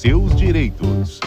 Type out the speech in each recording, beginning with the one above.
seus direitos.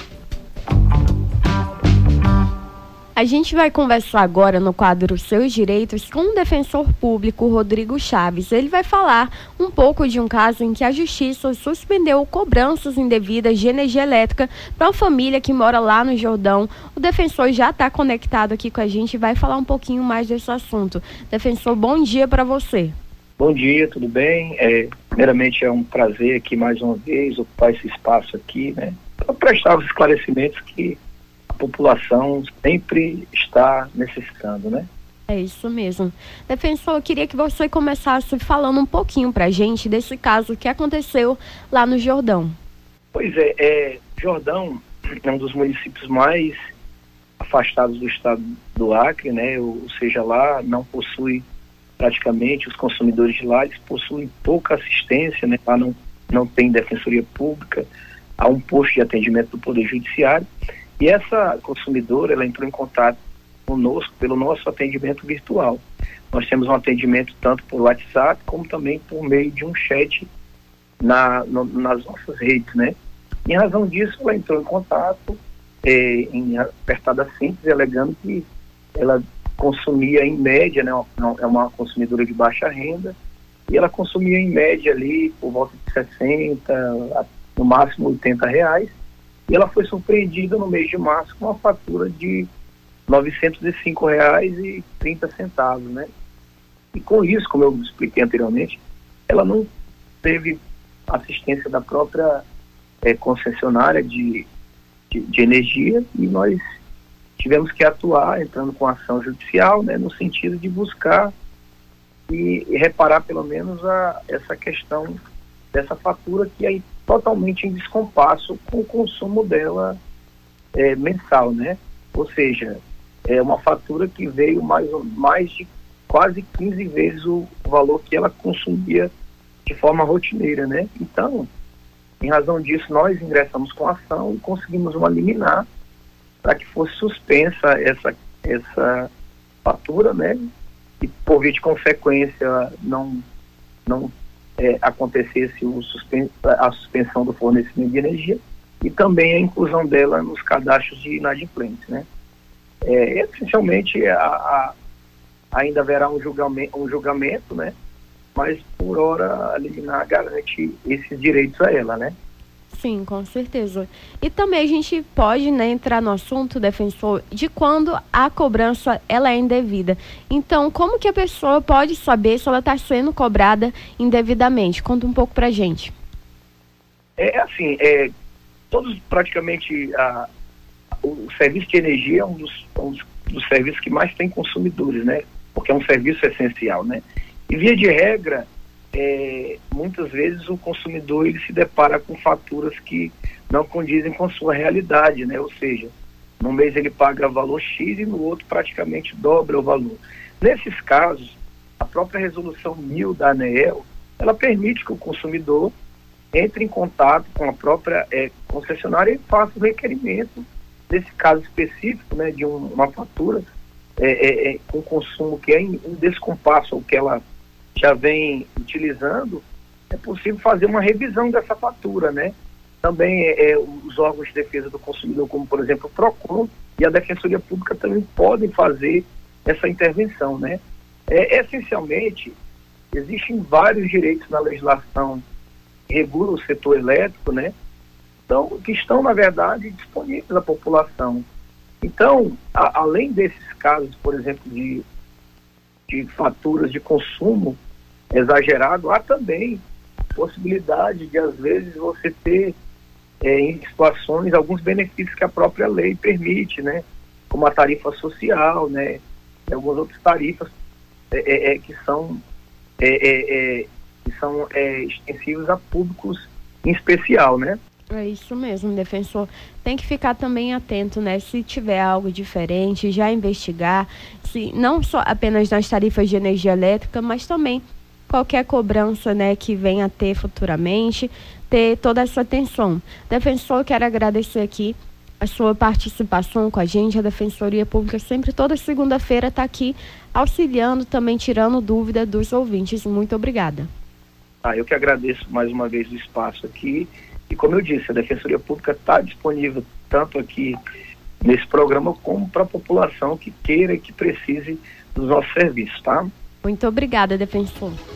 A gente vai conversar agora no quadro Seus Direitos com o defensor público Rodrigo Chaves. Ele vai falar um pouco de um caso em que a Justiça suspendeu cobranças indevidas de energia elétrica para uma família que mora lá no Jordão. O defensor já está conectado aqui com a gente e vai falar um pouquinho mais desse assunto. Defensor, bom dia para você. Bom dia, tudo bem? Primeiramente é um prazer aqui mais uma vez ocupar esse espaço aqui, né, para prestar os esclarecimentos que a população sempre está necessitando, né? É isso mesmo. Defensor, eu queria que você começasse falando um pouquinho para a gente desse caso que aconteceu lá no Jordão. Pois Jordão é um dos municípios mais afastados do estado do Acre, né? Ou seja, lá não possui praticamente, os consumidores de lá, eles possuem pouca assistência, né? Lá não tem defensoria pública, há um posto de atendimento do Poder Judiciário, e essa consumidora, ela entrou em contato conosco pelo nosso atendimento virtual. Nós temos um atendimento tanto por WhatsApp, como também por meio de um chat nas nossas redes, né? Em razão disso, ela entrou em contato, em apertada simples, alegando que ela consumia em média, né, é uma consumidora de baixa renda, e ela consumia em média ali por volta de 60, no máximo R$80, e ela foi surpreendida no mês de março com uma fatura de R$905,30, né? E com isso, como eu expliquei anteriormente, ela não teve assistência da própria concessionária de energia, e nós tivemos que atuar, entrando com ação judicial, né, no sentido de buscar e reparar pelo menos essa questão dessa fatura que é totalmente em descompasso com o consumo dela mensal, né? Ou seja, é uma fatura que veio mais de quase 15 vezes o valor que ela consumia de forma rotineira, né? Então, em razão disso, nós ingressamos com a ação e conseguimos uma liminar para que fosse suspensa essa fatura, né? E por via de consequência não acontecesse a suspensão do fornecimento de energia e também a inclusão dela nos cadastros de inadimplentes, né? Essencialmente ainda haverá um julgamento, né? Mas por hora a liminar garante esses direitos a ela, né? Sim, com certeza. E também a gente pode, né, entrar no assunto, defensor, de quando a cobrança ela é indevida. Então, como que a pessoa pode saber se ela está sendo cobrada indevidamente? Conta um pouco pra gente. Todos praticamente o serviço de energia é um dos serviços que mais tem consumidores, né? Porque é um serviço essencial, né? E via de regra, muitas vezes o consumidor ele se depara com faturas que não condizem com a sua realidade, né? Ou seja, num mês ele paga valor X e no outro praticamente dobra o valor. Nesses casos, a própria resolução 1000 da ANEEL, ela permite que o consumidor entre em contato com a própria concessionária e faça o requerimento desse caso específico, né, de uma fatura com consumo que é em descompasso ao que ela já vem utilizando. É possível fazer uma revisão dessa fatura, né? Também os órgãos de defesa do consumidor, como por exemplo o PROCON e a Defensoria Pública, também podem fazer essa intervenção, né? Essencialmente, existem vários direitos na legislação que regula o setor elétrico, né? Então, que estão, na verdade, disponíveis à população. Então, além desses casos, por exemplo, de faturas de consumo exagerado, há também possibilidade de, às vezes, você ter em situações alguns benefícios que a própria lei permite, né? Como a tarifa social, né? E algumas outras tarifas que são extensivas a públicos em especial, né? É isso mesmo, defensor. Tem que ficar também atento, né? Se tiver algo diferente, já investigar, se não só apenas nas tarifas de energia elétrica, mas também qualquer cobrança, né, que venha a ter futuramente, ter toda essa atenção. Defensor, quero agradecer aqui a sua participação com a gente. A Defensoria Pública sempre, toda segunda-feira, está aqui auxiliando, também tirando dúvida dos ouvintes. Muito obrigada. Eu que agradeço mais uma vez o espaço aqui E como eu disse, a Defensoria Pública está disponível tanto aqui nesse programa como para a população que queira e que precise dos nossos serviços, tá? Muito obrigada, defensor.